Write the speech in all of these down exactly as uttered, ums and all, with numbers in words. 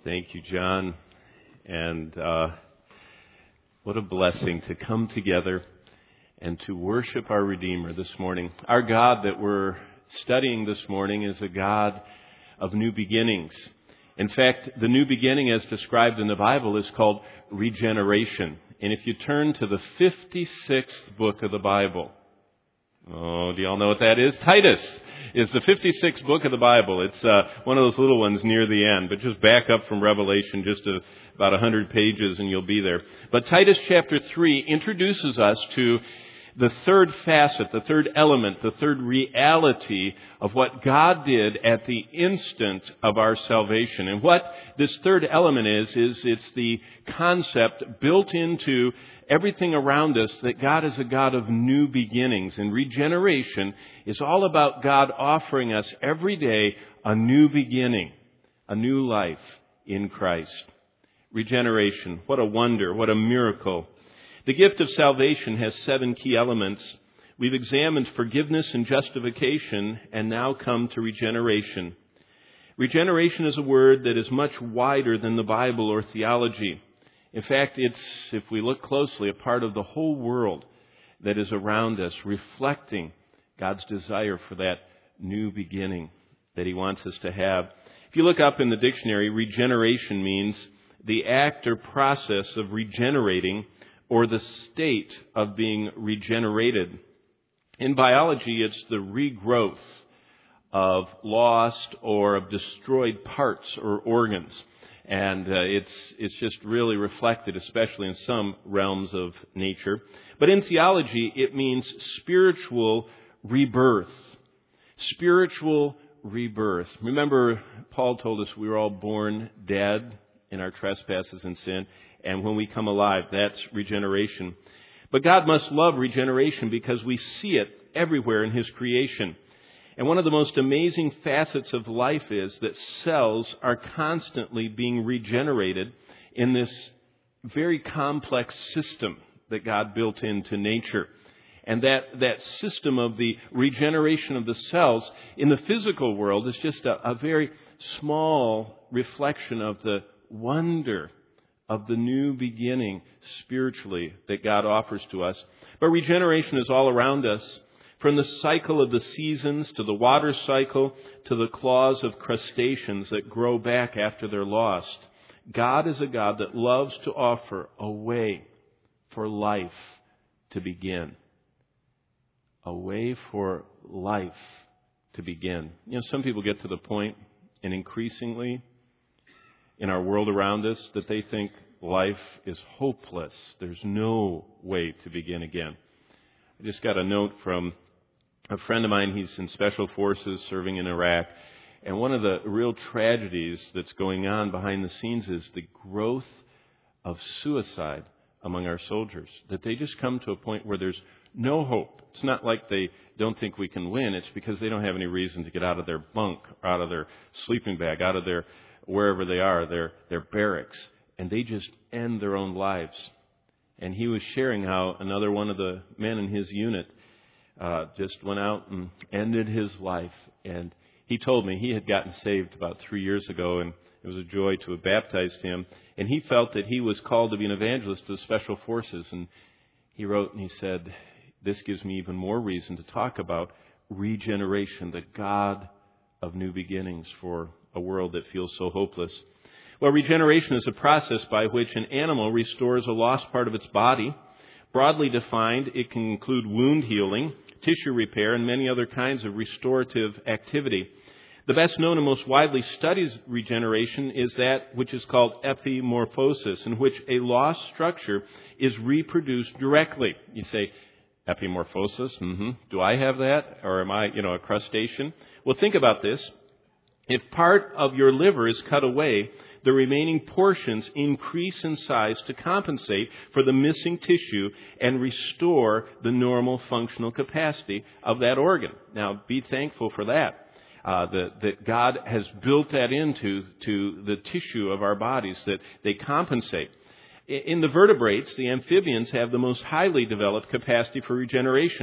Thank you, John. And uh, what a blessing to come together and to worship our Redeemer this morning. Our God that we're studying this morning is a God of new beginnings. In fact, the new beginning as described in the Bible is called regeneration. And if you turn to the fifty-sixth book of the Bible, oh, do y'all know what that is? Titus is the fifty-sixth book of the Bible. It's uh, one of those little ones near the end, but just back up from Revelation just a, about one hundred pages and you'll be there. But Titus chapter three introduces us to the third facet, the third element, the third reality of what God did at the instant of our salvation. And what this third element is, is it's the concept built into everything around us that God is a God of new beginnings. And regeneration is all about God offering us every day a new beginning, a new life in Christ. Regeneration, what a wonder, what a miracle. The gift of salvation has seven key elements. We've examined forgiveness and justification and now come to regeneration. Regeneration is a word that is much wider than the Bible or theology. In fact, it's, if we look closely, a part of the whole world that is around us, reflecting God's desire for that new beginning that He wants us to have. If you look up in the dictionary, regeneration means the act or process of regenerating or the state of being regenerated. In biology, it's the regrowth of lost or of destroyed parts or organs. And uh, it's it's just really reflected, especially in some realms of nature. But in theology, it means spiritual rebirth. Spiritual rebirth. Remember, Paul told us we were all born dead in our trespasses and sin. And when we come alive, that's regeneration. But God must love regeneration because we see it everywhere in His creation. And one of the most amazing facets of life is that cells are constantly being regenerated in this very complex system that God built into nature. And that, that system of the regeneration of the cells in the physical world is just a, a very small reflection of the wonder of the new beginning spiritually that God offers to us. But regeneration is all around us. From the cycle of the seasons to the water cycle to the claws of crustaceans that grow back after they're lost. God is a God that loves to offer a way for life to begin. A way for life to begin. You know, some people get to the point, and increasingly in our world around us, that they think life is hopeless. There's no way to begin again. I just got a note from a friend of mine. He's in Special Forces serving in Iraq. And one of the real tragedies that's going on behind the scenes is the growth of suicide among our soldiers. That they just come to a point where there's no hope. It's not like they don't think we can win. It's because they don't have any reason to get out of their bunk, or out of their sleeping bag, out of their wherever they are, their, their barracks. And they just end their own lives. And he was sharing how another one of the men in his unit uh, just went out and ended his life. And he told me he had gotten saved about three years ago, and it was a joy to have baptized him. And he felt that he was called to be an evangelist to the Special Forces. And he wrote and he said, this gives me even more reason to talk about regeneration, the God of new beginnings for a world that feels so hopeless. Well, regeneration is a process by which an animal restores a lost part of its body. Broadly defined, it can include wound healing, tissue repair, and many other kinds of restorative activity. The best known and most widely studied regeneration is that which is called epimorphosis, in which a lost structure is reproduced directly. You say, epimorphosis? Mm-hmm. Do I have that? Or am I, you know, a crustacean? Well, think about this. If part of your liver is cut away, the remaining portions increase in size to compensate for the missing tissue and restore the normal functional capacity of that organ. Now, be thankful for that, uh, that, that God has built that into to the tissue of our bodies, that they compensate. In the vertebrates, the amphibians have the most highly developed capacity for regeneration.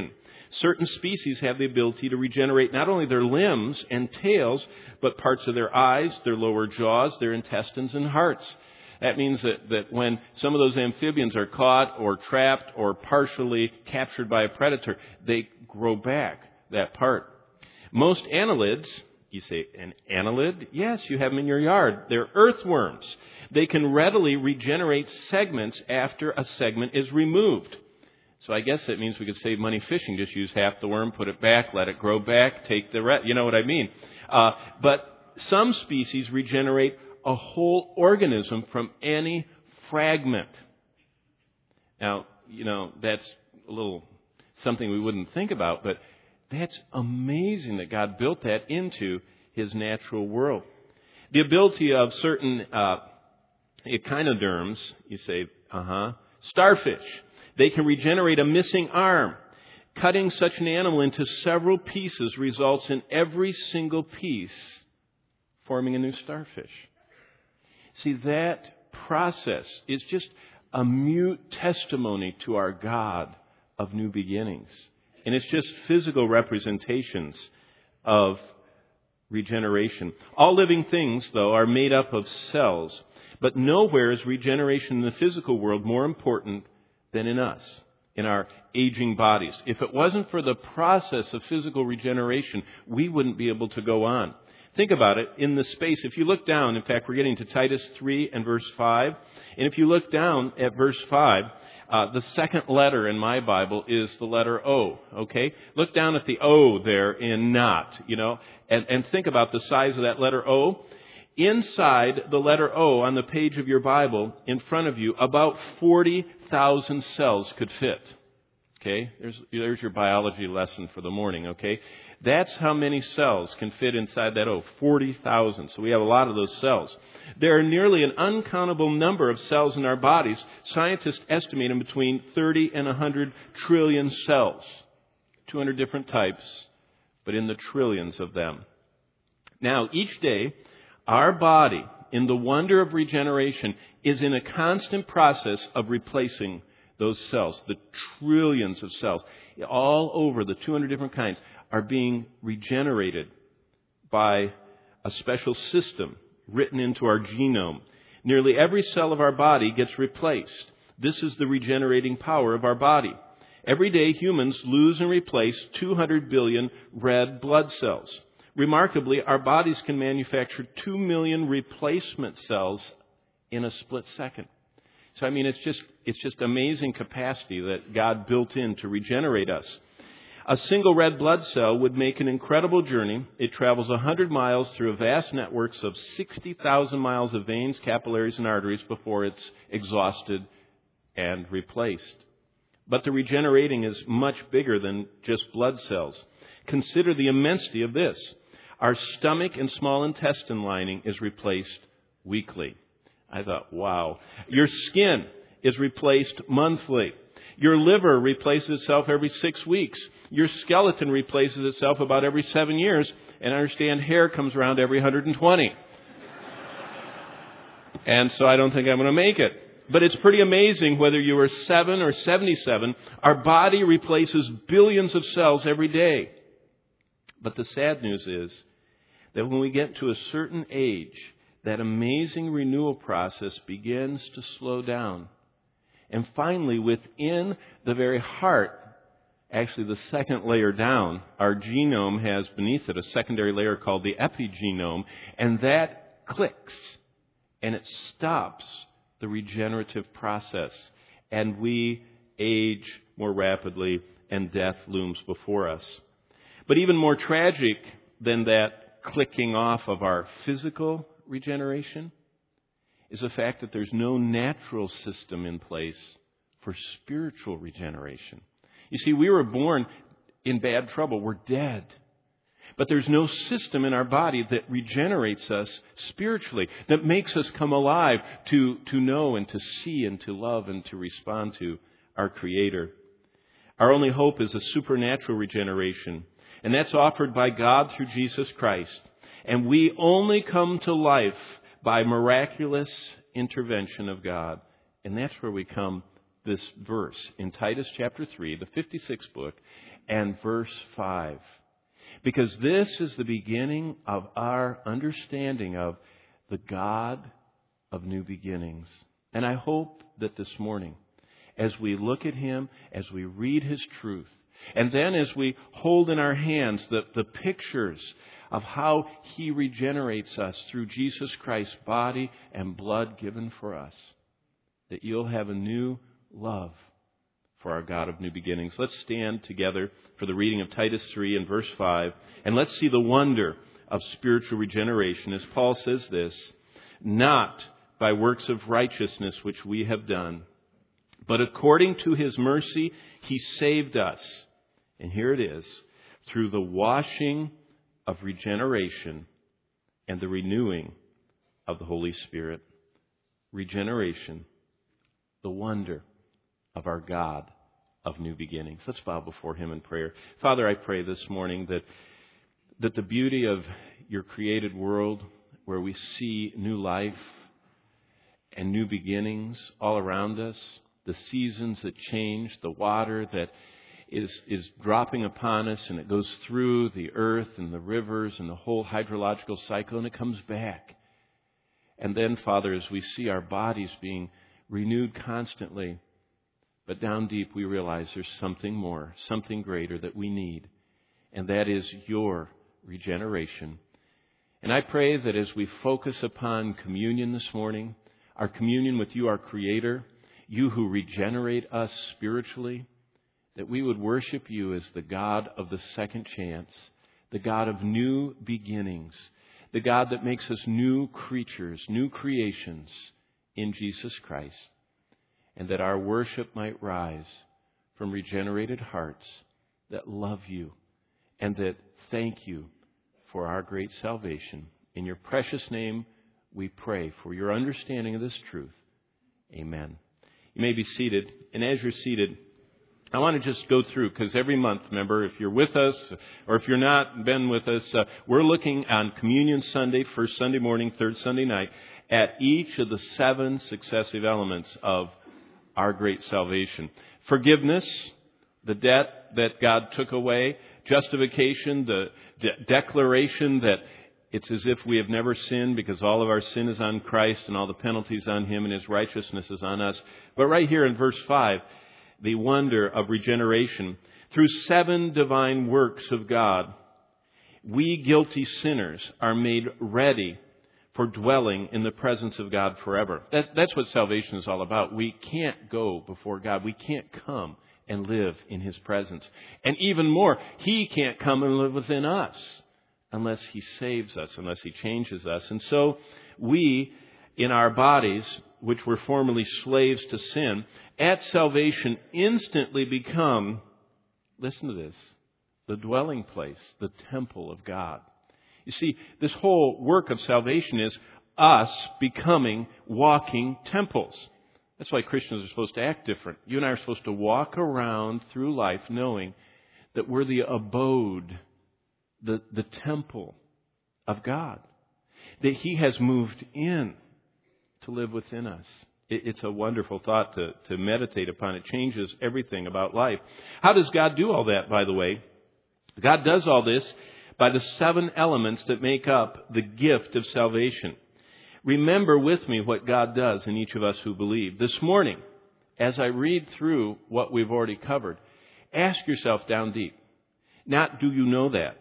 Certain species have the ability to regenerate not only their limbs and tails, but parts of their eyes, their lower jaws, their intestines, and hearts. That means that, that when some of those amphibians are caught or trapped or partially captured by a predator, they grow back that part. Most annelids, you say, an annelid? Yes, you have them in your yard. They're earthworms. They can readily regenerate segments after a segment is removed. So I guess that means we could save money fishing. Just use half the worm, put it back, let it grow back, take the rest. You know what I mean? Uh, but some species regenerate a whole organism from any fragment. Now, you know, that's a little something we wouldn't think about, but that's amazing that God built that into His natural world. The ability of certain uh, echinoderms, you say, uh-huh, starfish, they can regenerate a missing arm. Cutting such an animal into several pieces results in every single piece forming a new starfish. See, that process is just a mute testimony to our God of new beginnings. And it's just physical representations of regeneration. All living things, though, are made up of cells. But nowhere is regeneration in the physical world more important than in us, in our aging bodies. If it wasn't for the process of physical regeneration, we wouldn't be able to go on. Think about it in the space. If you look down, in fact, we're getting to Titus three and verse five. And if you look down at verse five, uh, the second letter in my Bible is the letter O, okay? Look down at the O there in not, you know, and, and think about the size of that letter O. Inside the letter O on the page of your Bible in front of you, about forty thousand cells could fit. Okay? There's, there's your biology lesson for the morning, okay? That's how many cells can fit inside that O, forty thousand. So we have a lot of those cells. There are nearly an uncountable number of cells in our bodies. Scientists estimate them between thirty and one hundred trillion cells. two hundred different types, but in the trillions of them. Now, each day, our body, in the wonder of regeneration, is in a constant process of replacing those cells. The trillions of cells, all over the two hundred different kinds, are being regenerated by a special system written into our genome. Nearly every cell of our body gets replaced. This is the regenerating power of our body. Every day, humans lose and replace two hundred billion red blood cells. Remarkably, our bodies can manufacture two million replacement cells in a split second. So, I mean, it's just it's just amazing capacity that God built in to regenerate us. A single red blood cell would make an incredible journey. It travels one hundred miles through a vast networks of sixty thousand miles of veins, capillaries, and arteries before it's exhausted and replaced. But the regenerating is much bigger than just blood cells. Consider the immensity of this. Our stomach and small intestine lining is replaced weekly. I thought, wow. Your skin is replaced monthly. Your liver replaces itself every six weeks. Your skeleton replaces itself about every seven years. And I understand hair comes around every one hundred twenty. And so I don't think I'm going to make it. But it's pretty amazing whether you are seven or seventy-seven. Our body replaces billions of cells every day. But the sad news is that when we get to a certain age, that amazing renewal process begins to slow down. And finally, within the very heart, actually the second layer down, our genome has beneath it a secondary layer called the epigenome, and that clicks and it stops the regenerative process. And we age more rapidly and death looms before us. But even more tragic than that clicking off of our physical regeneration is the fact that there's no natural system in place for spiritual regeneration. You see, we were born in bad trouble. We're dead. But there's no system in our body that regenerates us spiritually, that makes us come alive to, to know and to see and to love and to respond to our Creator. Our only hope is a supernatural regeneration. And that's offered by God through Jesus Christ. And we only come to life by miraculous intervention of God. And that's where we come this verse in Titus chapter three, the fifty-sixth book, and verse five. Because this is the beginning of our understanding of the God of new beginnings. And I hope that this morning, as we look at Him, as we read His truth, and then as we hold in our hands the, the pictures of how He regenerates us through Jesus Christ's body and blood given for us, that you'll have a new love for our God of new beginnings. Let's stand together for the reading of Titus three and verse five, and let's see the wonder of spiritual regeneration as Paul says this, not by works of righteousness which we have done, but according to His mercy He saved us. And here it is, through the washing of regeneration and the renewing of the Holy Spirit. Regeneration, the wonder of our God of new beginnings. Let's bow before Him in prayer. Father, I pray this morning that, that the beauty of your created world, where we see new life and new beginnings all around us, the seasons that change, the water that is, is dropping upon us, and it goes through the earth and the rivers and the whole hydrological cycle, and it comes back. And then, Father, as we see our bodies being renewed constantly, but down deep we realize there's something more, something greater that we need, and that is your regeneration. And I pray that as we focus upon communion this morning, our communion with you, our Creator, you who regenerate us spiritually, that we would worship you as the God of the second chance, the God of new beginnings, the God that makes us new creatures, new creations in Jesus Christ, and that our worship might rise from regenerated hearts that love you and that thank you for our great salvation. In your precious name, we pray for your understanding of this truth. Amen. You may be seated, and as you're seated, I want to just go through, because every month, remember, if you're with us, or if you're not been with us, uh, we're looking on Communion Sunday, first Sunday morning, third Sunday night, at each of the seven successive elements of our great salvation. Forgiveness, the debt that God took away. Justification, the de- declaration that it's as if we have never sinned because all of our sin is on Christ and all the penalties on Him and His righteousness is on us. But right here in verse five, the wonder of regeneration. Through seven divine works of God, we guilty sinners are made ready for dwelling in the presence of God forever. That's, that's what salvation is all about. We can't go before God. We can't come and live in His presence. And even more, He can't come and live within us unless He saves us, unless He changes us. And so we, in our bodies, which were formerly slaves to sin, at salvation instantly become, listen to this, the dwelling place, the temple of God. You see, this whole work of salvation is us becoming walking temples. That's why Christians are supposed to act different. You and I are supposed to walk around through life knowing that we're the abode, the, the temple of God, that He has moved in to live within us. It, it's a wonderful thought to, to meditate upon. It changes everything about life. How does God do all that, by the way? God does all this by the seven elements that make up the gift of salvation. Remember with me what God does in each of us who believe. This morning, as I read through what we've already covered, ask yourself down deep, not do you know that,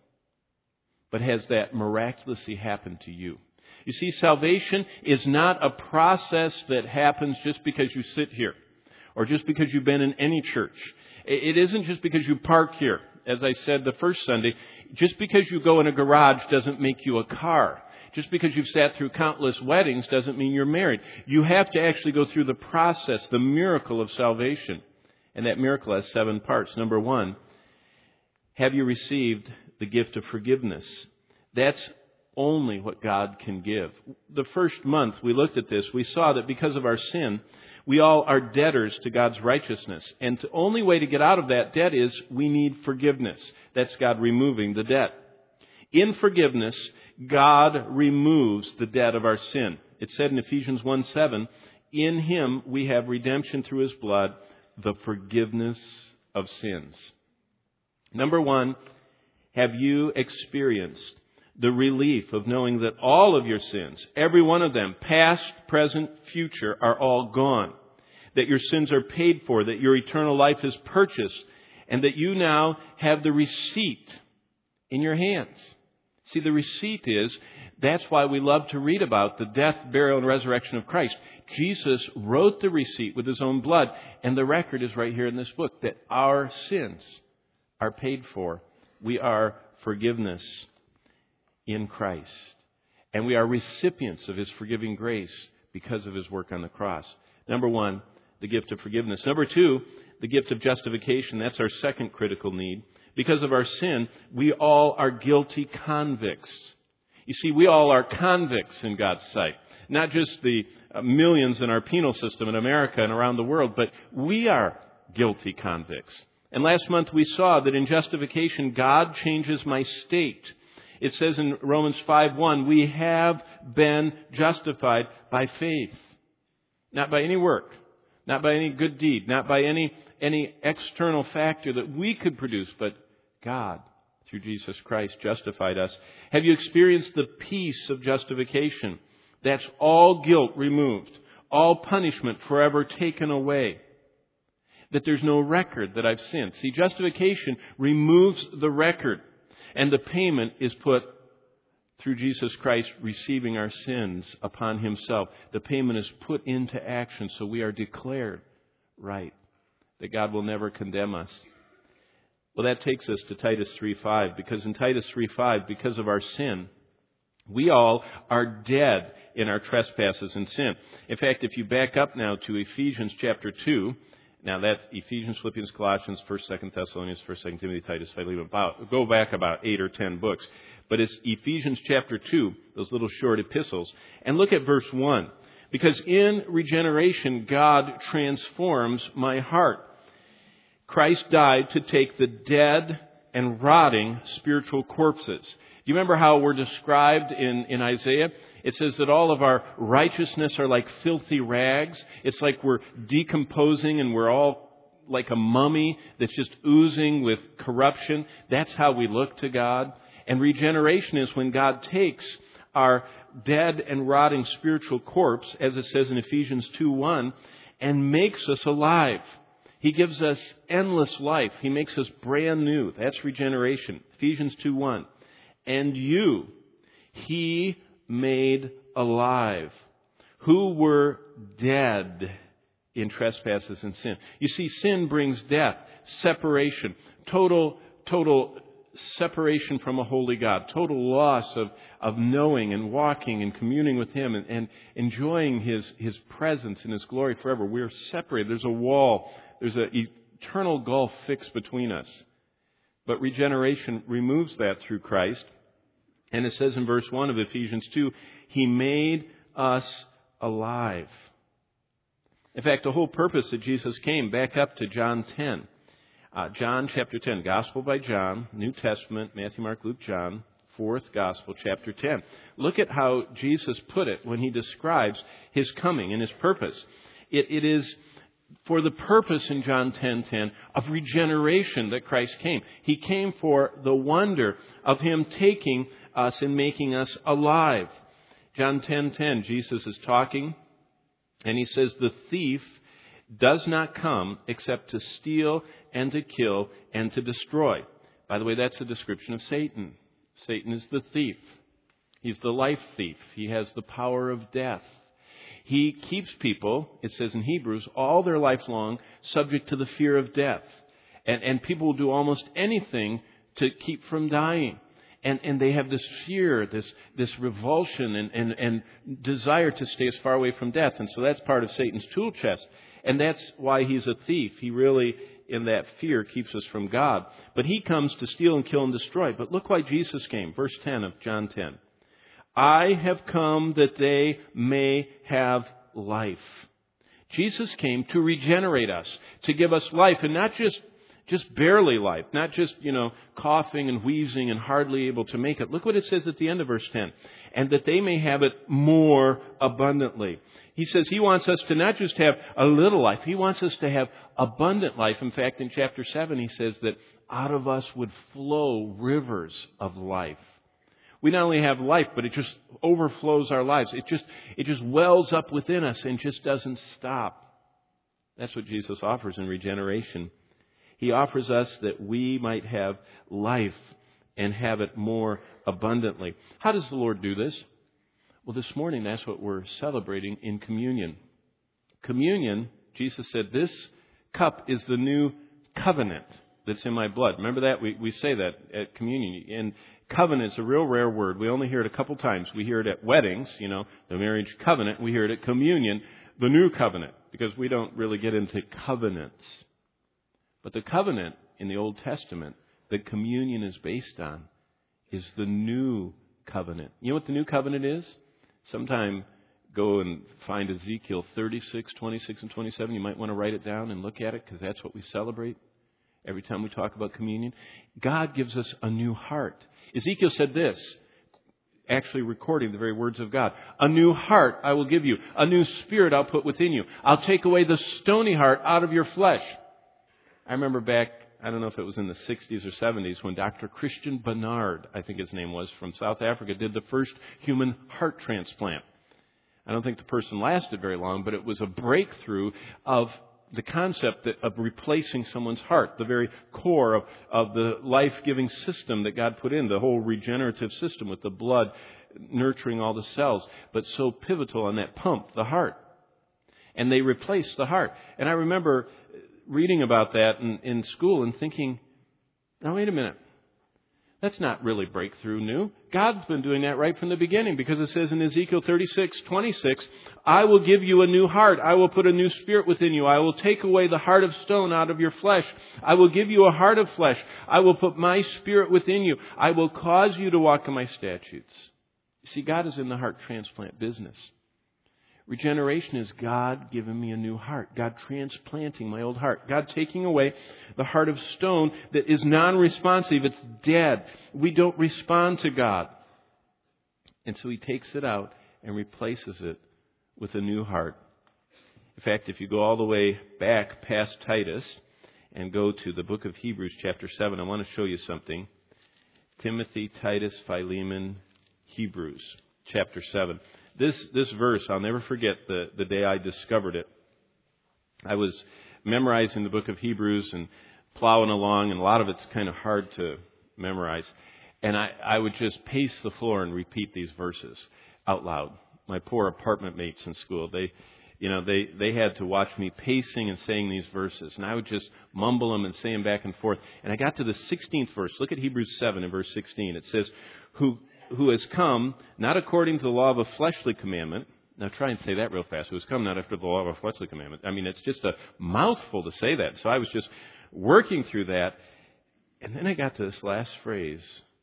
but has that miraculously happened to you? You see, salvation is not a process that happens just because you sit here or just because you've been in any church. It isn't just because you park here. As I said the first Sunday, just because you go in a garage doesn't make you a car. Just because you've sat through countless weddings doesn't mean you're married. You have to actually go through the process, the miracle of salvation. And that miracle has seven parts. Number one, have you received the gift of forgiveness? That's only what God can give. The first month we looked at this, we saw that because of our sin, we all are debtors to God's righteousness. And the only way to get out of that debt is we need forgiveness. That's God removing the debt. In forgiveness, God removes the debt of our sin. It said in Ephesians one seven, in Him we have redemption through His blood, the forgiveness of sins. Number one, have you experienced the relief of knowing that all of your sins, every one of them, past, present, future, are all gone? That your sins are paid for, that your eternal life is purchased, and that you now have the receipt in your hands. See, the receipt is, that's why we love to read about the death, burial, and resurrection of Christ. Jesus wrote the receipt with His own blood, and the record is right here in this book, that our sins are paid for. We are forgiveness in Christ. And we are recipients of His forgiving grace because of His work on the cross. Number one, the gift of forgiveness. Number two, the gift of justification. That's our second critical need. Because of our sin, we all are guilty convicts. You see, we all are convicts in God's sight. Not just the millions in our penal system in America and around the world, but we are guilty convicts. And last month we saw that in justification, God changes my state. It says in Romans five one, we have been justified by faith. Not by any work, not by any good deed, not by any, any external factor that we could produce, but God, through Jesus Christ, justified us. Have you experienced the peace of justification? That's all guilt removed, all punishment forever taken away. That there's no record that I've sinned. See, justification removes the record, and the payment is put through Jesus Christ receiving our sins upon Himself. The payment is put into action, so we are declared right, that God will never condemn us. Well, that takes us to Titus three five, because in Titus three five, because of our sin, we all are dead in our trespasses and sin. In fact, if you back up now to Ephesians chapter two, now that's Ephesians, Philippians, Colossians, First, Second Thessalonians, First, Second Timothy, Titus, Philemon, about, go back about eight or ten books. But it's Ephesians chapter two, those little short epistles. And look at verse one. Because in regeneration, God transforms my heart. Christ died to take the dead and rotting spiritual corpses. Do you remember how we're described in, in Isaiah? It says that all of our righteousness are like filthy rags. It's like we're decomposing and we're all like a mummy that's just oozing with corruption. That's how we look to God. And regeneration is when God takes our dead and rotting spiritual corpse, as it says in Ephesians two one, and makes us alive. He gives us endless life. He makes us brand new. That's regeneration. Ephesians two one. And you, He made alive, who were dead in trespasses and sin. You see, sin brings death, separation, total, total separation from a holy God, total loss of, of knowing and walking and communing with Him and, and enjoying His, His presence and His glory forever. We're separated. There's a wall. There's an eternal gulf fixed between us. But regeneration removes that through Christ. And it says in verse one of Ephesians two, He made us alive. In fact, the whole purpose that Jesus came, back up to John ten. Uh, John chapter ten, Gospel by John, New Testament, Matthew, Mark, Luke, John, fourth Gospel, chapter ten. Look at how Jesus put it when He describes His coming and His purpose. It, it is for the purpose in John ten ten of regeneration that Christ came. He came for the wonder of Him taking us and making us alive. John ten ten, Jesus is talking, and He says, the thief does not come except to steal and to kill and to destroy. By the way, that's a description of Satan. Satan is the thief. He's the life thief. He has the power of death. He keeps people, it says in Hebrews, all their life long subject to the fear of death. And, and people will do almost anything to keep from dying. And, and they have this fear, this, this revulsion and, and, and desire to stay as far away from death. And so that's part of Satan's tool chest. And that's why he's a thief. He really, in that fear, keeps us from God. But he comes to steal and kill and destroy. But look why Jesus came. Verse ten of John ten. I have come that they may have life. Jesus came to regenerate us, to give us life, and not just, just barely life, not just, you know, coughing and wheezing and hardly able to make it. Look what it says at the end of verse ten. And that they may have it more abundantly. He says He wants us to not just have a little life. He wants us to have abundant life. In fact, in chapter seven, He says that out of us would flow rivers of life. We not only have life, but it just overflows our lives. It just, it just wells up within us and just doesn't stop. That's what Jesus offers in regeneration. He offers us that we might have life and have it more abundantly. How does the Lord do this? Well, this morning, that's what we're celebrating in communion. Communion, Jesus said, this cup is the new covenant that's in my blood. Remember that? We, we say that at communion. And covenant is a real rare word. We only hear it a couple times. We hear it at weddings, you know, the marriage covenant. We hear it at communion, the new covenant, because we don't really get into covenants. But the covenant in the Old Testament that communion is based on is the new covenant. You know what the new covenant is? Sometime go and find Ezekiel thirty-six, twenty-six, and twenty-seven. You might want to write it down and look at it because that's what we celebrate every time we talk about communion. God gives us a new heart. Ezekiel said this, actually recording the very words of God. A new heart I will give you. A new spirit I'll put within you. I'll take away the stony heart out of your flesh. I remember back, I don't know if it was in the sixties or seventies, when Doctor Christian Barnard, I think his name was, from South Africa, did the first human heart transplant. I don't think the person lasted very long, but it was a breakthrough of the concept that, of replacing someone's heart, the very core of, of the life-giving system that God put in, the whole regenerative system with the blood nurturing all the cells, but so pivotal on that pump, the heart. And they replaced the heart. And I remember reading about that in, in school and thinking, now wait a minute. That's not really breakthrough new. God's been doing that right from the beginning, because it says in Ezekiel thirty-six, twenty-six, I will give you a new heart. I will put a new spirit within you. I will take away the heart of stone out of your flesh. I will give you a heart of flesh. I will put my spirit within you. I will cause you to walk in my statutes. You see, God is in the heart transplant business. Regeneration is God giving me a new heart. God transplanting my old heart. God taking away the heart of stone that is non-responsive. It's dead. We don't respond to God. And so He takes it out and replaces it with a new heart. In fact, if you go all the way back past Titus and go to the book of Hebrews chapter seven, I want to show you something. Timothy, Titus, Philemon, Hebrews chapter seven. This this verse, I'll never forget the, the day I discovered it. I was memorizing the book of Hebrews and plowing along, and a lot of it's kind of hard to memorize. And I, I would just pace the floor and repeat these verses out loud. My poor apartment mates in school, they, you know, they, they had to watch me pacing and saying these verses. And I would just mumble them and say them back and forth. And I got to the sixteenth verse. Look at Hebrews seven and verse sixteen. It says, who... who has come, not according to the law of a fleshly commandment. Now try and say that real fast. Who has come not after the law of a fleshly commandment. I mean, it's just a mouthful to say that. So I was just working through that. And then I got to this last phrase.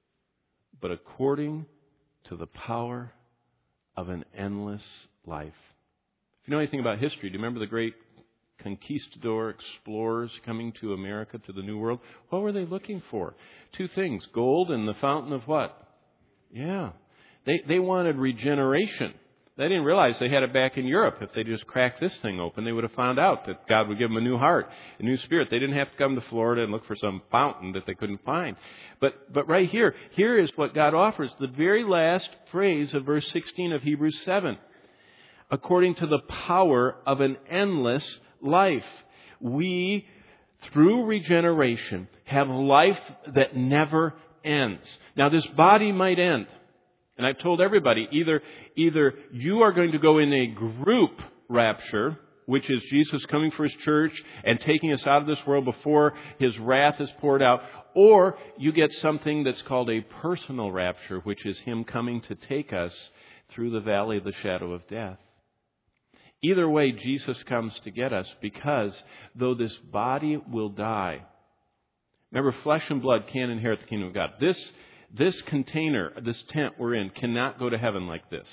But according to the power of an endless life. If you know anything about history, do you remember the great conquistador explorers coming to America, to the New World? What were they looking for? Two things. Gold and the fountain of what? Yeah. They they wanted regeneration. They didn't realize they had it back in Europe. If they just cracked this thing open, they would have found out that God would give them a new heart, a new spirit. They didn't have to come to Florida and look for some fountain that they couldn't find. But but right here, here is what God offers. The very last phrase of verse sixteen of Hebrews seven. According to the power of an endless life. We, through regeneration, have life that never ends. Now, this body might end. And I've told everybody, either, either you are going to go in a group rapture, which is Jesus coming for His church and taking us out of this world before His wrath is poured out, or you get something that's called a personal rapture, which is Him coming to take us through the valley of the shadow of death. Either way, Jesus comes to get us, because though this body will die, remember, flesh and blood can't inherit the kingdom of God. This, this container, this tent we're in, cannot go to heaven like this.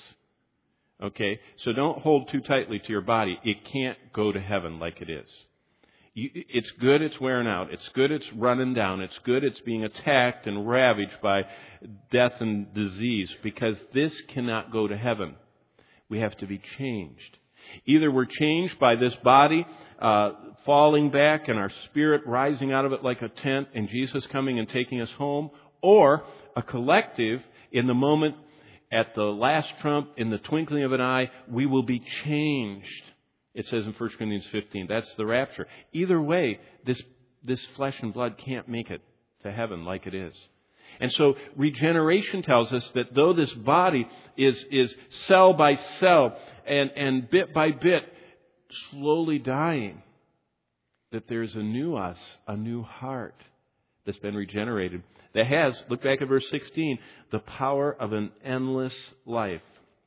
Okay? So don't hold too tightly to your body. It can't go to heaven like it is. You, it's good it's wearing out. It's good it's running down. It's good it's being attacked and ravaged by death and disease, because this cannot go to heaven. We have to be changed. Either we're changed by this body uh, falling back and our spirit rising out of it like a tent and Jesus coming and taking us home, or a collective in the moment at the last trump, in the twinkling of an eye, we will be changed. It says in First Corinthians fifteen, that's the rapture. Either way, this, this flesh and blood can't make it to heaven like it is. And so regeneration tells us that though this body is, is cell by cell and, and bit by bit slowly dying, that there's a new us, a new heart that's been regenerated that has, look back at verse sixteen, the power of an endless life.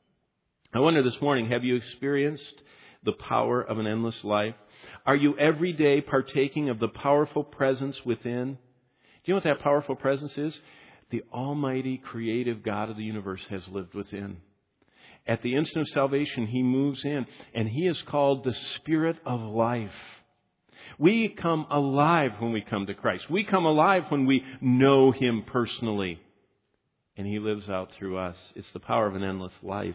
I wonder this morning, have you experienced the power of an endless life? Are you every day partaking of the powerful presence within? Do you know what that powerful presence is? The almighty creative God of the universe has lived within. At the instant of salvation, He moves in, and He is called the Spirit of life. We come alive when we come to Christ. We come alive when we know Him personally, and He lives out through us. It's the power of an endless life.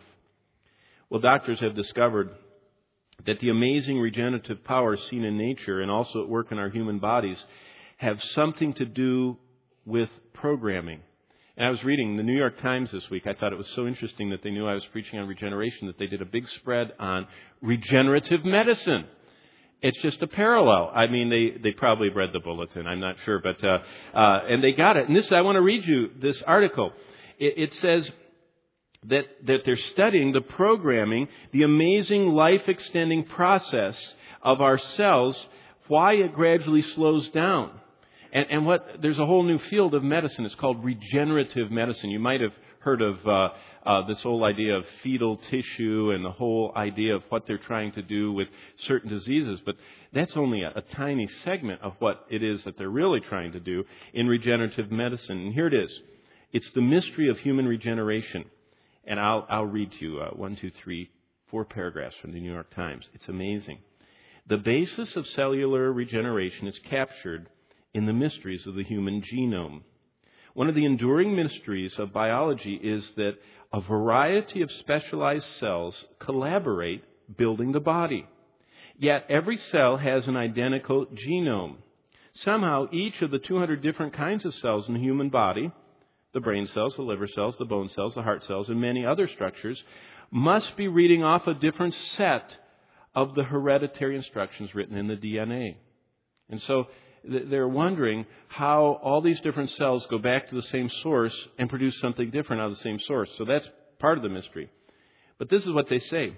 Well, doctors have discovered that the amazing regenerative powers seen in nature and also at work in our human bodies have something to do with programming. And I was reading the New York Times this week. I thought it was so interesting that they knew I was preaching on regeneration that they did a big spread on regenerative medicine. It's just a parallel. I mean, they, they probably read the bulletin. I'm not sure, but uh, uh, and they got it. And this, I want to read you this article. It, it says that that they're studying the programming, the amazing life-extending process of our cells, why it gradually slows down. And, and what there's a whole new field of medicine. It's called regenerative medicine. You might have heard of uh, uh, this whole idea of fetal tissue and the whole idea of what they're trying to do with certain diseases. But that's only a, a tiny segment of what it is that they're really trying to do in regenerative medicine. And here it is. It's the mystery of human regeneration. And I'll, I'll read to you uh, one, two, three, four paragraphs from the New York Times. It's amazing. The basis of cellular regeneration is captured in the mysteries of the human genome. One of the enduring mysteries of biology is that a variety of specialized cells collaborate building the body. Yet every cell has an identical genome. Somehow each of the two hundred different kinds of cells in the human body, the brain cells, the liver cells, the bone cells, the heart cells, and many other structures, must be reading off a different set of the hereditary instructions written in the D N A. And so they're wondering how all these different cells go back to the same source and produce something different out of the same source. So that's part of the mystery. But this is what they say.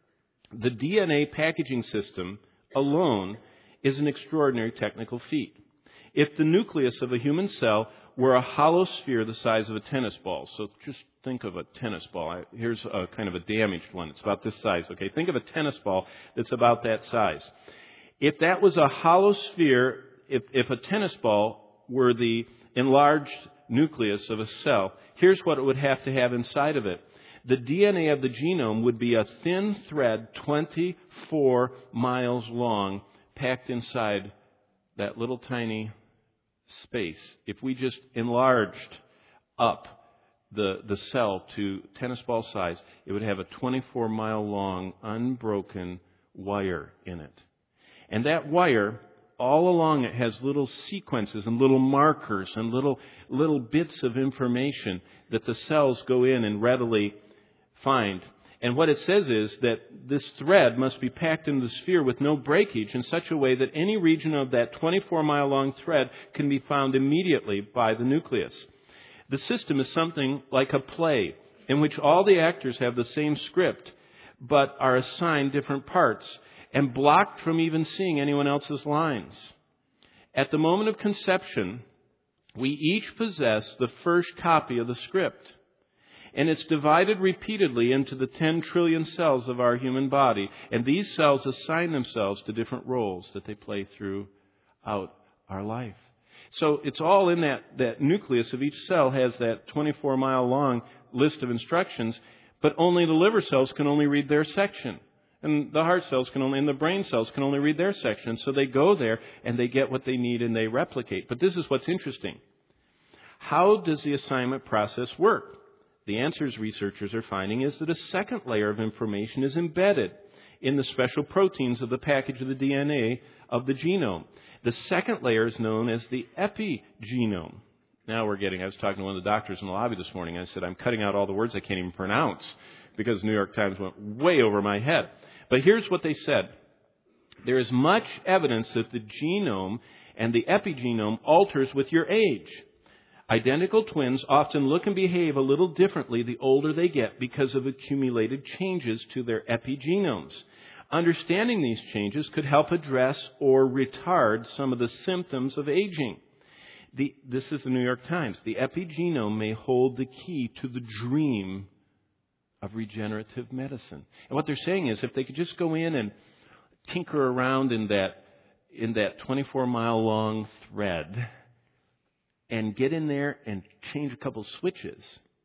The D N A packaging system alone is an extraordinary technical feat. If the nucleus of a human cell were a hollow sphere the size of a tennis ball, so just think of a tennis ball. Here's a kind of a damaged one. It's about this size, okay? Think of a tennis ball that's about that size. If that was a hollow sphere, If, if a tennis ball were the enlarged nucleus of a cell, here's what it would have to have inside of it. The D N A of the genome would be a thin thread twenty-four miles long packed inside that little tiny space. If we just enlarged up the, the cell to tennis ball size, it would have a twenty-four mile long unbroken wire in it. And that wire, all along it has little sequences and little markers and little little bits of information that the cells go in and readily find. And what it says is that this thread must be packed into the sphere with no breakage in such a way that any region of that twenty-four mile long thread can be found immediately by the nucleus. The system is something like a play in which all the actors have the same script but are assigned different parts and blocked from even seeing anyone else's lines. At the moment of conception, we each possess the first copy of the script. And it's divided repeatedly into the ten trillion cells of our human body. And these cells assign themselves to different roles that they play throughout our life. So it's all in that, that nucleus of each cell has that twenty-four mile long list of instructions, but only the liver cells can only read their section. And the heart cells can only, and the brain cells can only read their section. So they go there and they get what they need and they replicate. But this is what's interesting. How does the assignment process work? The answers researchers are finding is that a second layer of information is embedded in the special proteins of the package of the D N A of the genome. The second layer is known as the epigenome. Now we're getting, I was talking to one of the doctors in the lobby this morning. I said, I'm cutting out all the words I can't even pronounce because the New York Times went way over my head. But here's what they said. There is much evidence that the genome and the epigenome alters with your age. Identical twins often look and behave a little differently the older they get because of accumulated changes to their epigenomes. Understanding these changes could help address or retard some of the symptoms of aging. The, this is the New York Times. The epigenome may hold the key to the dream of regenerative medicine. And what they're saying is if they could just go in and tinker around in that in that twenty-four mile long thread and get in there and change a couple switches,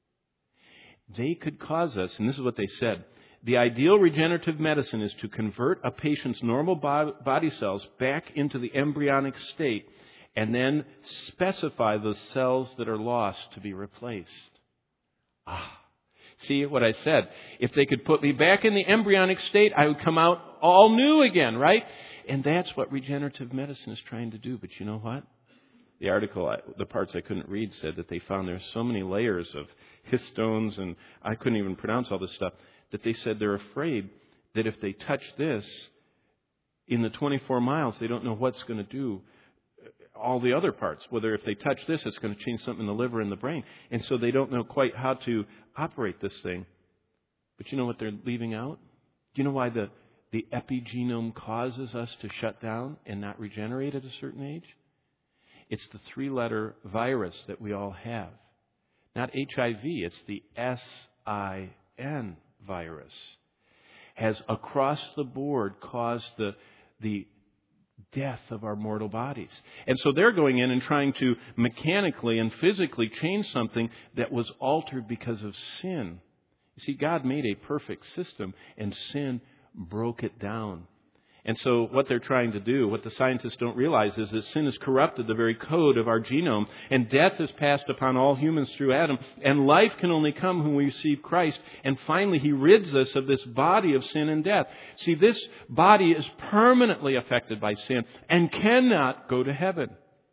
they could cause us, and this is what they said, the ideal regenerative medicine is to convert a patient's normal body cells back into the embryonic state and then specify the cells that are lost to be replaced. Ah, see what I said? If they could put me back in the embryonic state, I would come out all new again, right? And that's what regenerative medicine is trying to do. But you know what? The article, the parts I couldn't read, said that they found there's so many layers of histones, and I couldn't even pronounce all this stuff, that they said they're afraid that if they touch this in the twenty-four miles, they don't know what's going to do all the other parts. Whether if they touch this, it's going to change something in the liver and the brain. And so they don't know quite how to operate this thing. But you know what they're leaving out? Do you know why the, the epigenome causes us to shut down and not regenerate at a certain age? It's the three-letter virus that we all have. Not H I V, it's the S I N virus. Has across the board caused the, the death of our mortal bodies. And so they're going in and trying to mechanically and physically change something that was altered because of sin. You see, God made a perfect system and sin broke it down. And so what they're trying to do, what the scientists don't realize, is that sin has corrupted the very code of our genome, and death is passed upon all humans through Adam, and life can only come when we receive Christ, and finally He rids us of this body of sin and death. See, this body is permanently affected by sin and cannot go to heaven.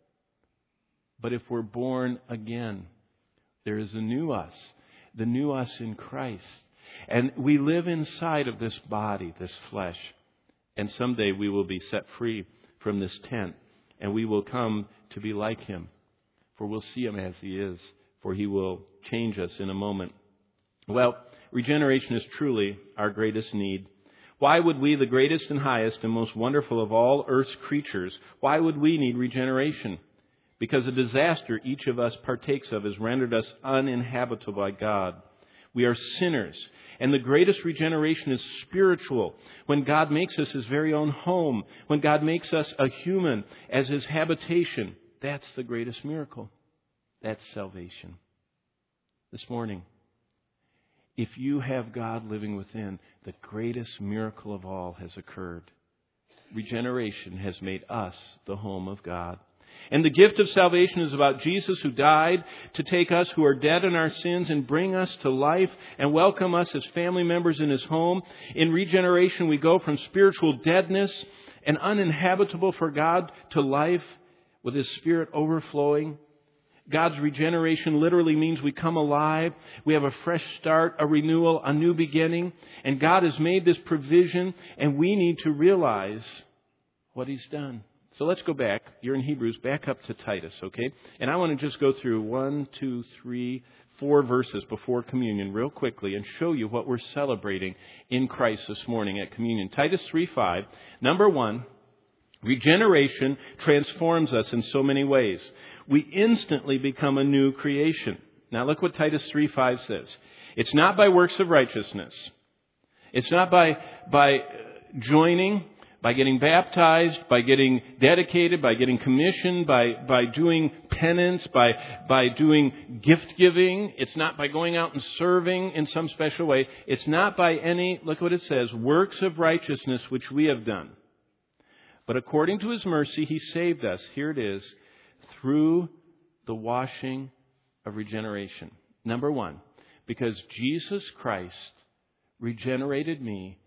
But if we're born again, there is a new us, the new us in Christ. And we live inside of this body, this flesh. And someday we will be set free from this tent, and we will come to be like Him. For we'll see Him as He is, for He will change us in a moment. Well, regeneration is truly our greatest need. Why would we, the greatest and highest and most wonderful of all earth's creatures, why would we need regeneration? Because a disaster each of us partakes of has rendered us uninhabitable by God. We are sinners. And the greatest regeneration is spiritual. When God makes us His very own home. When God makes us a human as His habitation. That's the greatest miracle. That's salvation. This morning, if you have God living within, the greatest miracle of all has occurred. Regeneration has made us the home of God. And the gift of salvation is about Jesus who died to take us who are dead in our sins and bring us to life and welcome us as family members in His home. In regeneration, we go from spiritual deadness and uninhabitable for God to life with His Spirit overflowing. God's regeneration literally means we come alive. We have a fresh start, a renewal, a new beginning. And God has made this provision, and we need to realize what He's done. So let's go back. You're in Hebrews. Back up to Titus, okay? And I want to just go through one, two, three, four verses before communion real quickly and show you what we're celebrating in Christ this morning at communion. Titus three five. Number one, regeneration transforms us in so many ways. We instantly become a new creation. Now look what Titus three five says. It's not by works of righteousness. It's not by by joining, by getting baptized, by getting dedicated, by getting commissioned, by, by doing penance, by, by doing gift giving. It's not by going out and serving in some special way. It's not by any, look what it says, works of righteousness which we have done. But according to His mercy, He saved us. Here it is, through the washing of regeneration. Number one, because Jesus Christ regenerated me,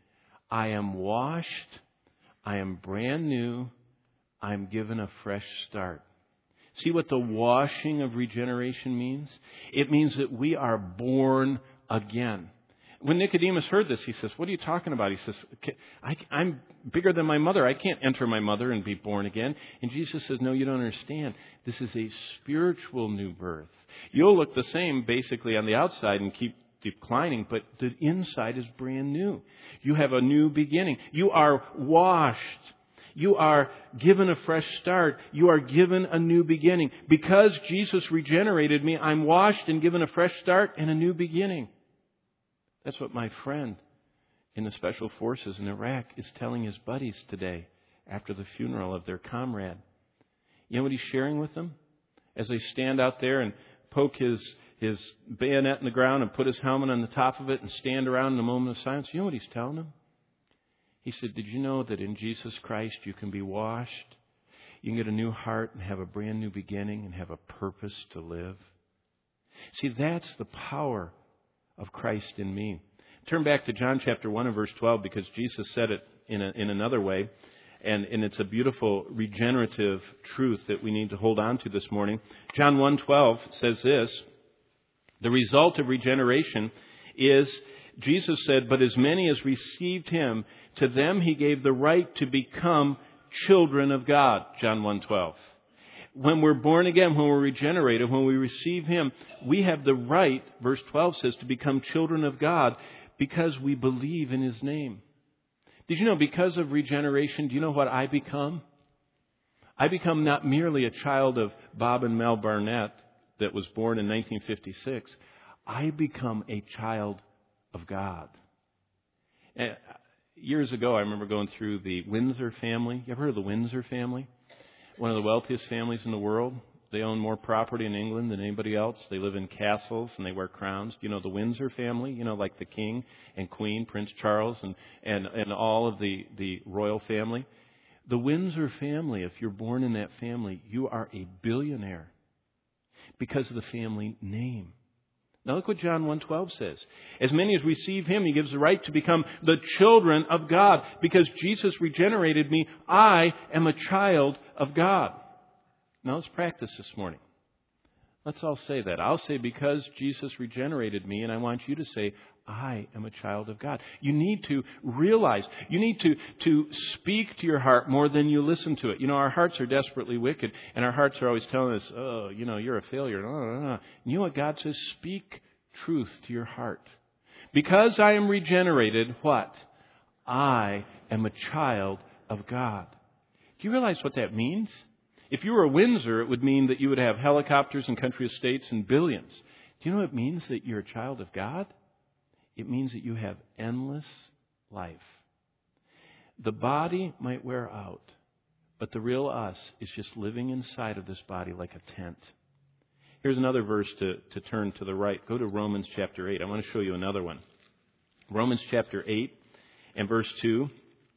I am washed. I am brand new. I'm given a fresh start. See what the washing of regeneration means? It means that we are born again. When Nicodemus heard this, he says, what are you talking about? He says, I, I'm bigger than my mother. I can't enter my mother and be born again. And Jesus says, no, you don't understand. This is a spiritual new birth. You'll look the same basically on the outside and keep declining, but the inside is brand new. You have a new beginning. You are washed. You are given a fresh start. You are given a new beginning. Because Jesus regenerated me, I'm washed and given a fresh start and a new beginning. That's what my friend in the Special Forces in Iraq is telling his buddies today after the funeral of their comrade. You know what he's sharing with them? As they stand out there and poke his, his bayonet in the ground and put his helmet on the top of it and stand around in a moment of silence, you know what he's telling them? He said, did you know that in Jesus Christ you can be washed? You can get a new heart and have a brand new beginning and have a purpose to live. See, that's the power of Christ in me. Turn back to John chapter one and verse twelve, because Jesus said it in a, in another way. And, and it's a beautiful regenerative truth that we need to hold on to this morning. John one twelve says this, the result of regeneration is, Jesus said, but as many as received Him, to them He gave the right to become children of God. John one twelve. When we're born again, when we're regenerated, when we receive Him, we have the right, verse twelve says, to become children of God because we believe in His name. Did you know, because of regeneration, do you know what I become? I become not merely a child of Bob and Mel Barnett that was born in nineteen fifty-six. I become a child of God. And years ago, I remember going through the Windsor family. You ever heard of the Windsor family? One of the wealthiest families in the world. They own more property in England than anybody else. They live in castles and they wear crowns. Do you know the Windsor family? You know, like the King and Queen, Prince Charles, and, and, and all of the, the royal family. The Windsor family, if you're born in that family, you are a billionaire because of the family name. Now look what John one twelve says. As many as receive Him, He gives the right to become the children of God. Because Jesus regenerated me, I am a child of God. Now let's practice this morning. Let's all say that. I'll say, because Jesus regenerated me, and I want you to say, I am a child of God. You need to realize, you need to, to speak to your heart more than you listen to it. You know, our hearts are desperately wicked, and our hearts are always telling us, oh, you know, you're a failure. No, no, no. You know what God says? Speak truth to your heart. Because I am regenerated, what? I am a child of God. Do you realize what that means? If you were a Windsor, it would mean that you would have helicopters and country estates and billions. Do you know what it means that you're a child of God? It means that you have endless life. The body might wear out, but the real us is just living inside of this body like a tent. Here's another verse to, to turn to the right. Go to Romans chapter eight. I want to show you another one. Romans chapter eight and verse two.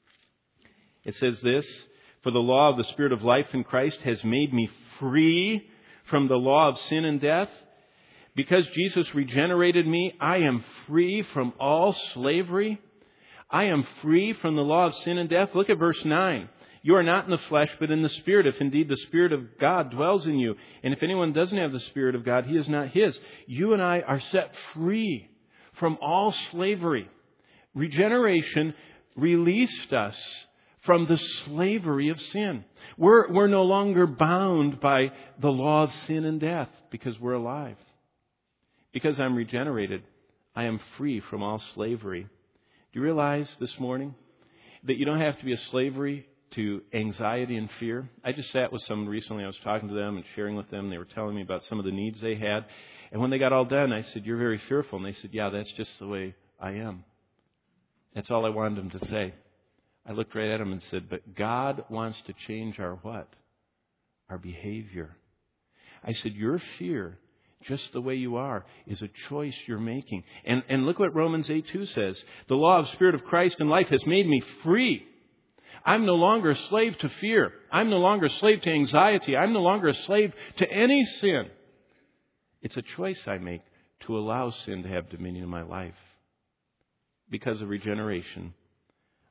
It says this, for the law of the Spirit of life in Christ has made me free from the law of sin and death. Because Jesus regenerated me, I am free from all slavery. I am free from the law of sin and death. Look at verse nine. You are not in the flesh, but in the Spirit, if indeed the Spirit of God dwells in you. And if anyone doesn't have the Spirit of God, he is not his. You and I are set free from all slavery. Regeneration released us from the slavery of sin. We're, we're no longer bound by the law of sin and death because we're alive. Because I'm regenerated, I am free from all slavery. Do you realize this morning that you don't have to be a slavery to anxiety and fear? I just sat with someone recently. I was talking to them and sharing with them. They were telling me about some of the needs they had. And when they got all done, I said, you're very fearful. And they said, yeah, that's just the way I am. That's all I wanted them to say. I looked right at them and said, but God wants to change our what? Our behavior. I said, your fear, just the way you are, is a choice you're making. And, and look what Romans eight two says. The law of Spirit of Christ in life has made me free. I'm no longer a slave to fear. I'm no longer a slave to anxiety. I'm no longer a slave to any sin. It's a choice I make to allow sin to have dominion in my life. Because of regeneration,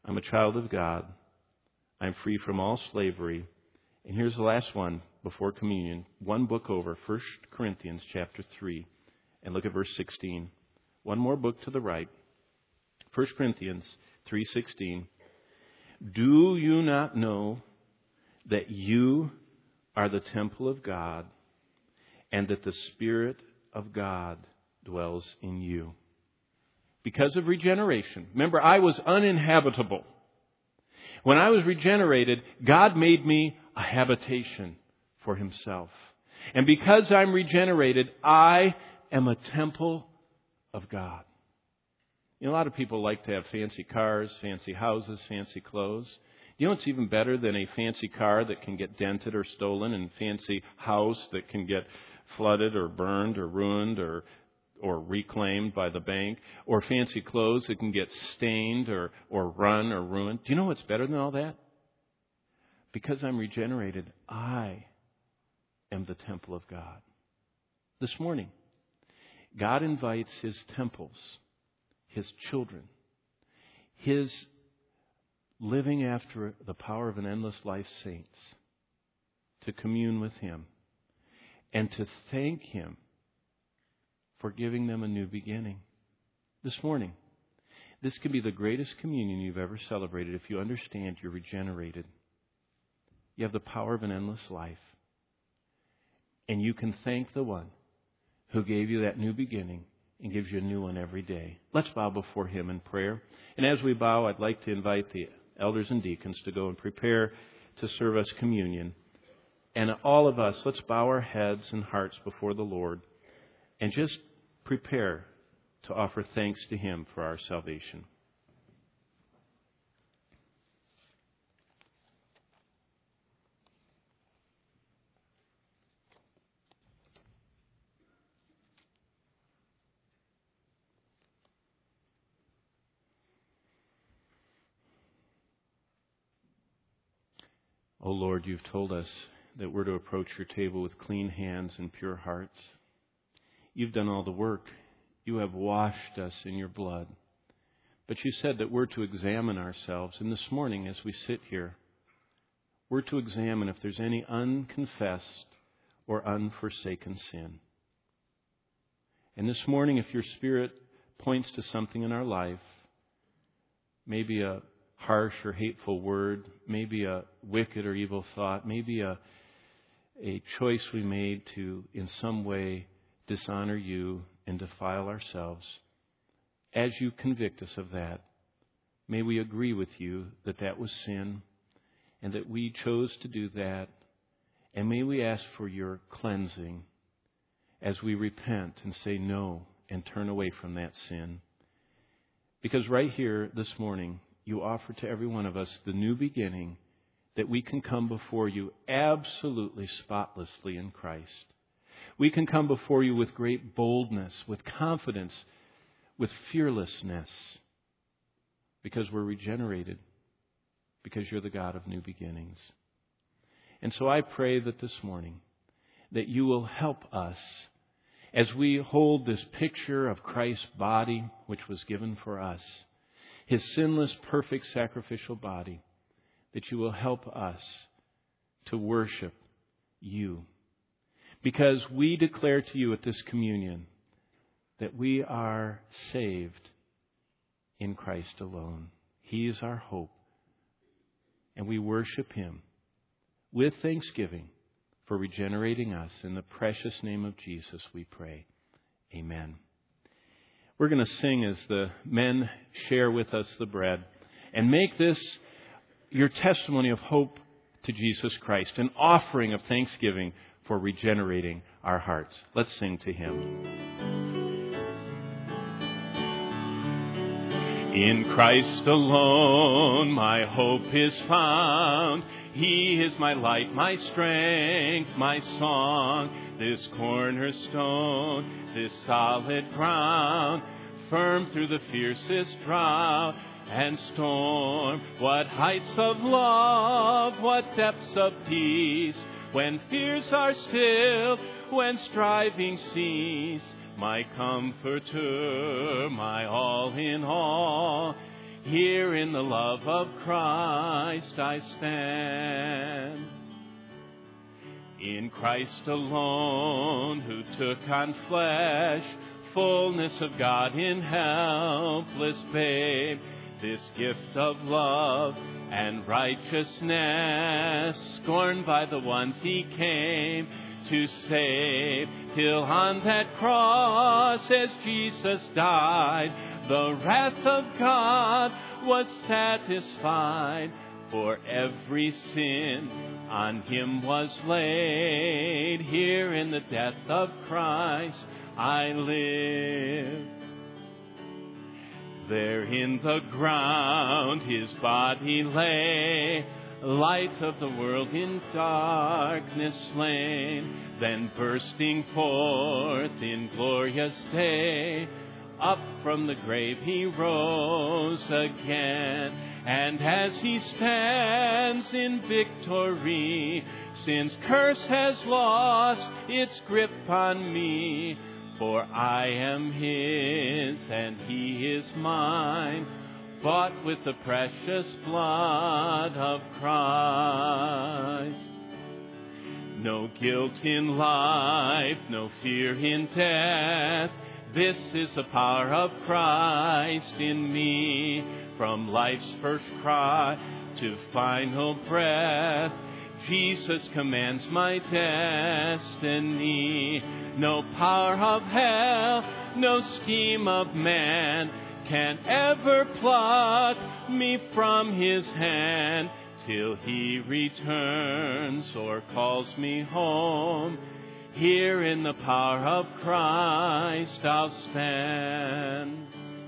I'm a child of God. I'm free from all slavery. And here's the last one before communion. One book over, First Corinthians chapter three. And look at verse sixteen. One more book to the right. First Corinthians three sixteen. Do you not know that you are the temple of God, and that the Spirit of God dwells in you? Because of regeneration. Remember, I was uninhabitable. When I was regenerated, God made me a habitation for Himself. And because I'm regenerated, I am a temple of God. You know, a lot of people like to have fancy cars, fancy houses, fancy clothes. You know what's even better than a fancy car that can get dented or stolen, and a fancy house that can get flooded or burned or ruined or or reclaimed by the bank, or fancy clothes that can get stained or, or run or ruined? Do you know what's better than all that? Because I'm regenerated, I am the temple of God. This morning, God invites His temples, His children, His living after the power of an endless life saints to commune with Him and to thank Him for giving them a new beginning. This morning, this can be the greatest communion you've ever celebrated if you understand you're regenerated. You have the power of an endless life. And you can thank the one who gave you that new beginning and gives you a new one every day. Let's bow before Him in prayer. And as we bow, I'd like to invite the elders and deacons to go and prepare to serve us communion. And all of us, let's bow our heads and hearts before the Lord and just prepare to offer thanks to Him for our salvation. O Lord, You've told us that we're to approach Your table with clean hands and pure hearts. You've done all the work. You have washed us in Your blood. But You said that we're to examine ourselves. And this morning, as we sit here, we're to examine if there's any unconfessed or unforsaken sin. And this morning, if Your Spirit points to something in our life, maybe a harsh or hateful word, maybe a wicked or evil thought, maybe a, a choice we made to, in some way, dishonor You and defile ourselves, as You convict us of that, may we agree with You that that was sin and that we chose to do that, and may we ask for Your cleansing as we repent and say no and turn away from that sin. Because right here this morning, You offer to every one of us the new beginning that we can come before You absolutely spotlessly in Christ. We can come before You with great boldness, with confidence, with fearlessness, because we're regenerated, because You're the God of new beginnings. And so I pray that this morning that You will help us as we hold this picture of Christ's body, which was given for us, His sinless, perfect, sacrificial body, that You will help us to worship You. Because we declare to You at this communion that we are saved in Christ alone. He is our hope. And we worship Him with thanksgiving for regenerating us. In the precious name of Jesus we pray. Amen. We're going to sing as the men share with us the bread and make this your testimony of hope to Jesus Christ, an offering of thanksgiving for regenerating our hearts. Let's sing to Him. In Christ alone my hope is found. He is my light, my strength, my song. This cornerstone, this solid ground, firm through the fiercest drought and storm. What heights of love, what depths of peace, when fears are still, when striving cease. My comforter, my all in all, Here in the love of Christ I stand. In Christ alone, who took on flesh, fullness of God in helpless babe, this gift of love and righteousness, scorned by the ones he came to save, till on that cross as Jesus died, the wrath of God was satisfied, for every sin on him was laid. Here in the death of Christ I live. There in the ground his body lay, light of the world in darkness slain, then bursting forth in glorious day, up from the grave he rose again. And as he stands in victory, sin's curse has lost its grip on me. For I am his and he is mine, bought with the precious blood of Christ. No guilt in life, no fear in death. This is the power of Christ in me. From life's first cry to final breath, Jesus commands my destiny. No power of hell, no scheme of man can ever pluck me from his hand, till he returns or calls me home. Here in the power of Christ I'll stand,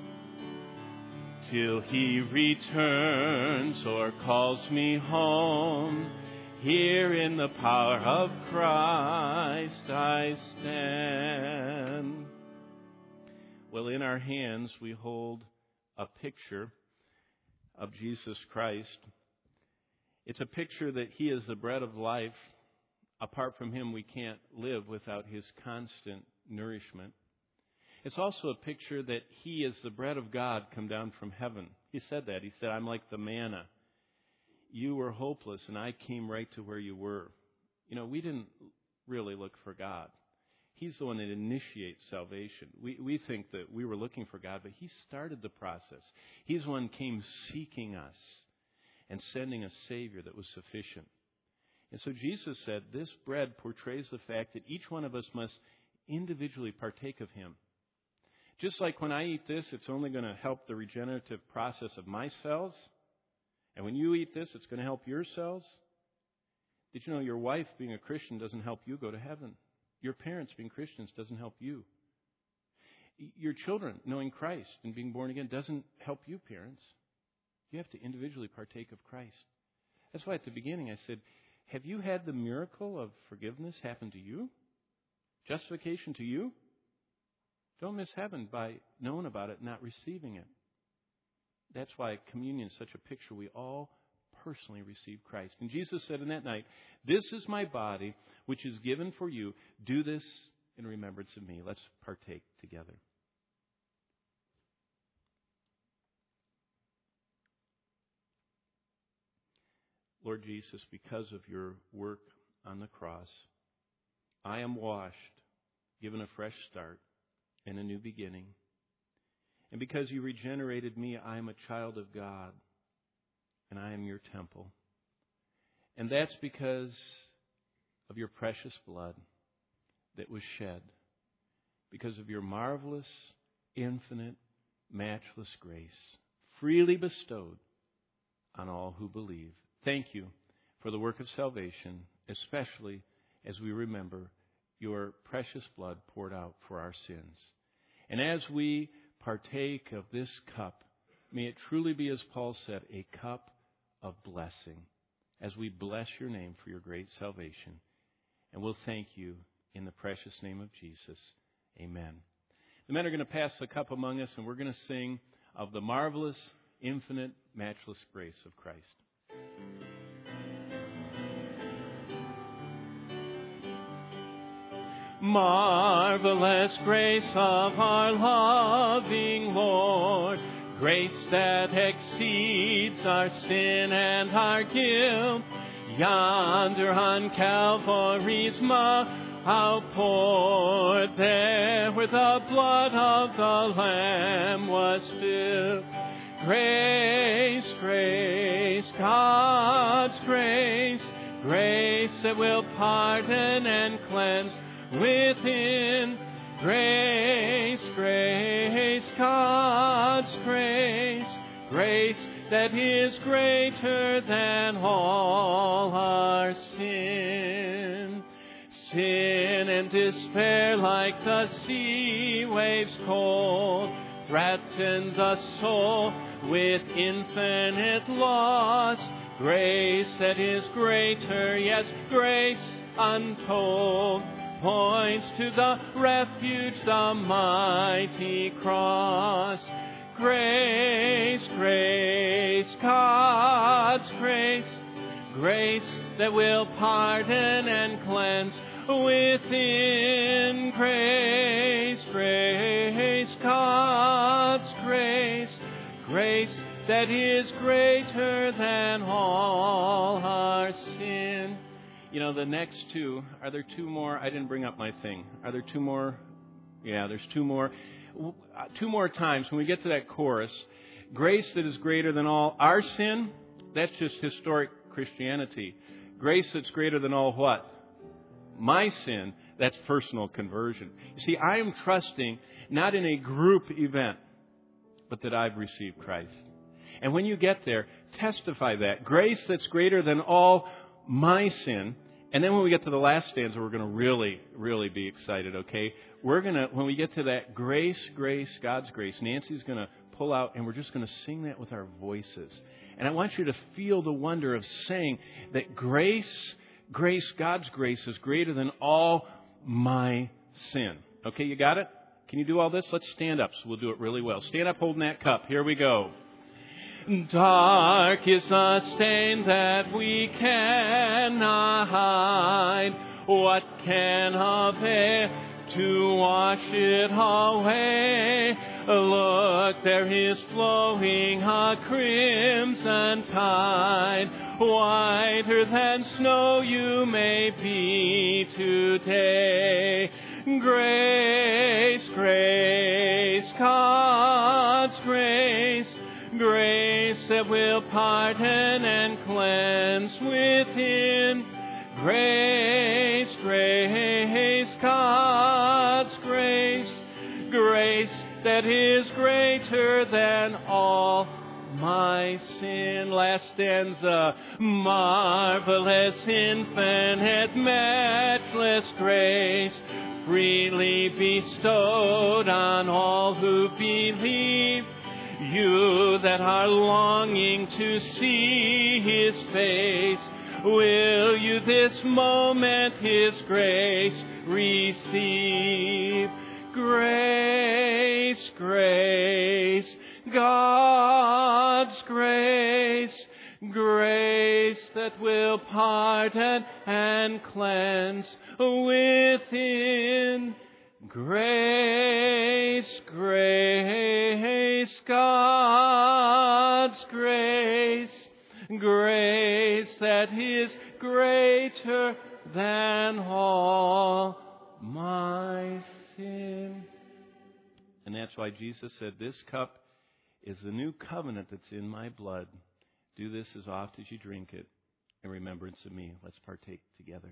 till he returns or calls me home. Here in the power of Christ I stand. Well, in our hands we hold a picture of Jesus Christ. It's a picture that he is the bread of life. Apart from him, we can't live without his constant nourishment. It's also a picture that he is the bread of God come down from heaven. He said that. He said, I'm like the manna. You were hopeless, and I came right to where you were. You know, we didn't really look for God. He's the one that initiates salvation. We we think that we were looking for God, but he started the process. He's the one who came seeking us and sending a Savior that was sufficient. And so Jesus said, this bread portrays the fact that each one of us must individually partake of him. Just like when I eat this, it's only going to help the regenerative process of my cells. And when you eat this, it's going to help your cells. Did you know your wife being a Christian doesn't help you go to heaven? Your parents being Christians doesn't help you. Your children knowing Christ and being born again doesn't help you, parents. You have to individually partake of Christ. That's why at the beginning I said, have you had the miracle of forgiveness happen to you? Justification to you? Don't miss heaven by knowing about it and not receiving it. That's why communion is such a picture. We all personally receive Christ. And Jesus said in that night, this is my body, which is given for you. Do this in remembrance of me. Let's partake together. Lord Jesus, because of your work on the cross, I am washed, given a fresh start and a new beginning. And because you regenerated me, I am a child of God, and I am your temple. And that's because of your precious blood that was shed, because of your marvelous, infinite, matchless grace, freely bestowed on all who believe. Thank you for the work of salvation, especially as we remember your precious blood poured out for our sins. And as we partake of this cup, may it truly be, as Paul said, a cup of blessing, as we bless your name for your great salvation. And we'll thank you in the precious name of Jesus. Amen. The men are going to pass the cup among us, and we're going to sing of the marvelous, infinite, matchless grace of Christ. Marvelous grace of our loving Lord, grace that exceeds our sin and our guilt. Yonder on Calvary's mount, outpoured there where the blood of the Lamb was spilled. Grace, grace, God's grace, grace that will pardon and cleanse within. Grace, grace, God's grace, grace that is greater than all our sin. Sin and despair like the sea waves cold threaten the soul with infinite loss. Grace that is greater, yes, grace untold, points to the refuge, the mighty cross. Grace, grace, God's grace, grace that will pardon and cleanse within. Grace, grace, God's grace, grace that is greater than all our sin. You know, the next two, are there two more? I didn't bring up my thing. Are there two more? Yeah, there's two more. Two more times when we get to that chorus, grace that is greater than all our sin, that's just historic Christianity. Grace that's greater than all what? My sin, that's personal conversion. You see, I am trusting not in a group event, but that I've received Christ. And when you get there, testify that. Grace that's greater than all my sin. And then when we get to the last stanza, we're going to really, really be excited, okay? We're going to, when we get to that grace, grace, God's grace, Nancy's going to pull out and we're just going to sing that with our voices. And I want you to feel the wonder of saying that grace, grace, God's grace is greater than all my sin. Okay, you got it? Can you do all this? Let's stand up so we'll do it really well. Stand up holding that cup. Here we go. Dark is the stain that we cannot hide. What can avail to wash it away? Look, there is flowing a crimson tide. Whiter than snow you may be today. Grace, grace, God's grace, grace that will pardon and cleanse within. Grace, grace, God's grace, grace that is greater than all my sin. Last stanza. Marvelous, infinite, matchless grace, freely bestowed on all who believe. You that are longing to see His face, will you this moment His grace receive? Grace, grace, God's grace, grace that will pardon and cleanse within. Grace, grace, God's grace, grace that is greater than all my sin. And that's why Jesus said, this cup is the new covenant that's in my blood. Do this as oft as you drink it in remembrance of me. Let's partake together.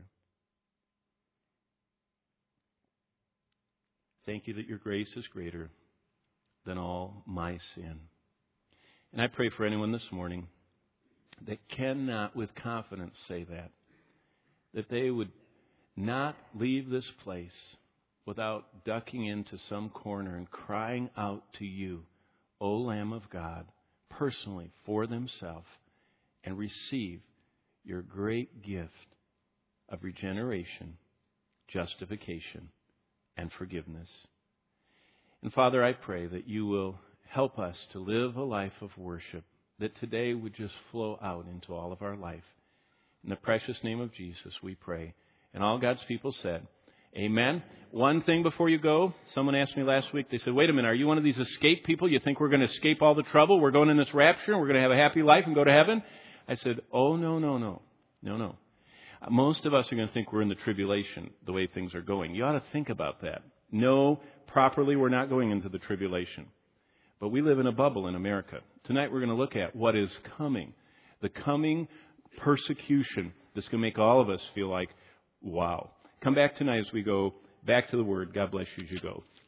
Thank you that your grace is greater than all my sin. And I pray for anyone this morning that cannot with confidence say that, that they would not leave this place without ducking into some corner and crying out to you, O Lamb of God, personally for themselves, and receive your great gift of regeneration, justification, and forgiveness. And Father, I pray that you will help us to live a life of worship, that today would just flow out into all of our life. In the precious name of Jesus, we pray. And all God's people said, Amen. One thing before you go, someone asked me last week, they said, wait a minute, are you one of these escape people? You think we're going to escape all the trouble? We're going in this rapture and we're going to have a happy life and go to heaven? I said, oh, no, no, no. No, no. Most of us are going to think we're in the tribulation, the way things are going. You ought to think about that. No, properly, we're not going into the tribulation. But we live in a bubble in America. Tonight we're going to look at what is coming. The coming persecution that's going to make all of us feel like, wow. Come back tonight as we go back to the Word. God bless you as you go.